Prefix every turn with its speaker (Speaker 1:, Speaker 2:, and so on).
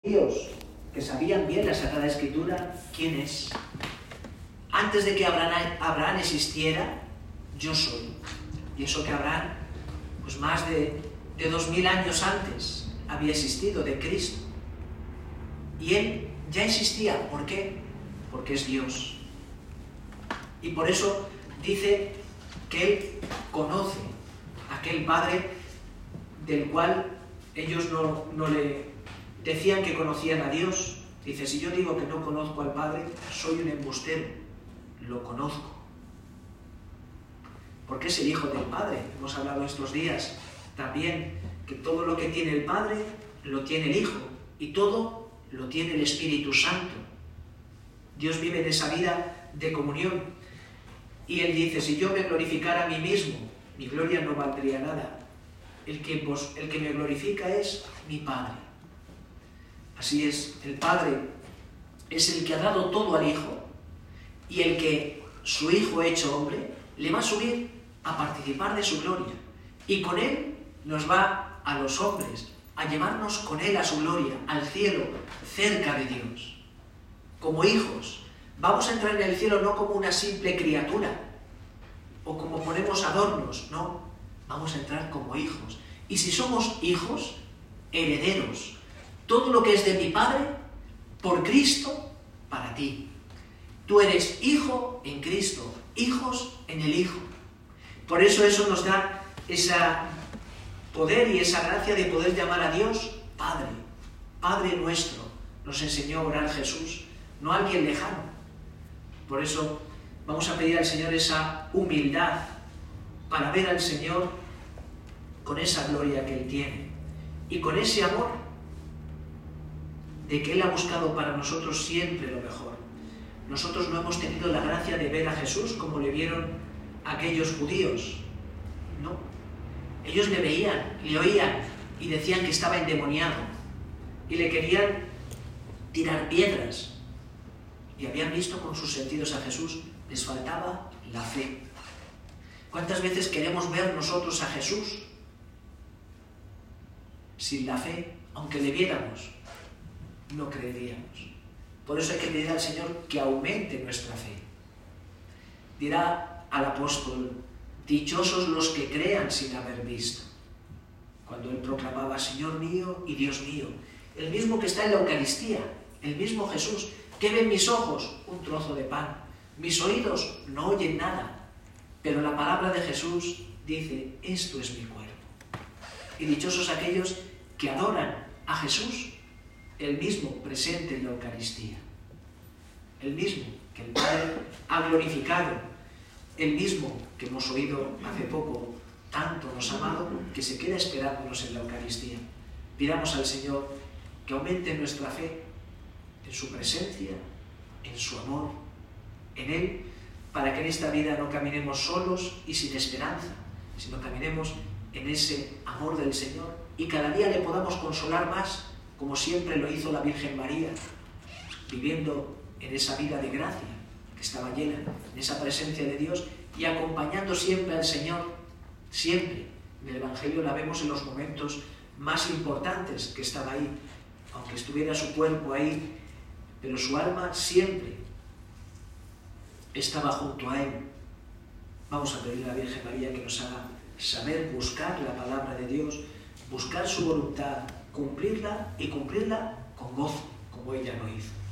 Speaker 1: que sabían bien la Sagrada Escritura, ¿quién es? Antes de que Abraham existiera, yo soy. Y eso que Abraham, pues más de 2000 años antes, había existido de Cristo. Y él ya existía. ¿Por qué? Porque es Dios. Y por eso dice que él conoce a aquel Padre del cual ellos no le decían que conocían a Dios. Dice, si yo digo que no conozco al Padre, soy un embustero. Lo conozco. Porque es el Hijo del Padre. Hemos hablado estos días también que todo lo que tiene el Padre lo tiene el Hijo y todo lo tiene el Espíritu Santo. Dios vive en esa vida de comunión. Y Él dice, si yo me glorificara a mí mismo, mi gloria no valdría nada. El que me glorifica es mi Padre. Así es, el Padre es el que ha dado todo al Hijo y el que su Hijo hecho hombre le va a subir a participar de su gloria. Y con Él nos va a los hombres, a llevarnos con Él a su gloria, al cielo, cerca de Dios. Como hijos, vamos a entrar en el cielo no como una simple criatura, o como ponemos adornos, no, vamos a entrar como hijos. Y si somos hijos, herederos, todo lo que es de mi Padre, por Cristo, para ti. Tú eres hijo en Cristo, hijos en el Hijo. Por eso nos da ese poder y esa gracia de poder llamar a Dios Padre, Padre nuestro. Nos enseñó a orar Jesús, no alguien lejano. Por eso vamos a pedir al Señor esa humildad para ver al Señor con esa gloria que Él tiene y con ese amor de que Él ha buscado para nosotros siempre lo mejor. Nosotros no hemos tenido la gracia de ver a Jesús como le vieron aquellos judíos. No. Ellos le veían, le oían y decían que estaba endemoniado y le querían tirar piedras. Y habían visto con sus sentidos a Jesús, les faltaba la fe. ¿Cuántas veces queremos ver nosotros a Jesús sin la fe? Aunque le viéramos, no creeríamos. Por eso hay que pedir al Señor que aumente nuestra fe. Dirá al apóstol, dichosos los que crean sin haber visto. Cuando él proclamaba, Señor mío y Dios mío, el mismo que está en la Eucaristía, el mismo Jesús. ¿Qué ven mis ojos? Un trozo de pan. Mis oídos no oyen nada. Pero la palabra de Jesús dice, esto es mi cuerpo. Y dichosos aquellos que adoran a Jesús, el mismo presente en la Eucaristía. El mismo que el Padre ha glorificado. El mismo que hemos oído hace poco, tanto nos ha amado, que se queda esperándonos en la Eucaristía. Pidamos al Señor que aumente nuestra fe en su presencia, en su amor, en Él, para que en esta vida no caminemos solos y sin esperanza, sino caminemos en ese amor del Señor y cada día le podamos consolar más, como siempre lo hizo la Virgen María, viviendo en esa vida de gracia que estaba llena, en esa presencia de Dios y acompañando siempre al Señor, siempre. En el Evangelio la vemos en los momentos más importantes que estaba ahí, aunque estuviera su cuerpo ahí, pero su alma siempre estaba junto a Él. Vamos a pedirle a la Virgen María que nos haga saber buscar la palabra de Dios, buscar su voluntad, cumplirla y cumplirla con gozo, como ella lo hizo.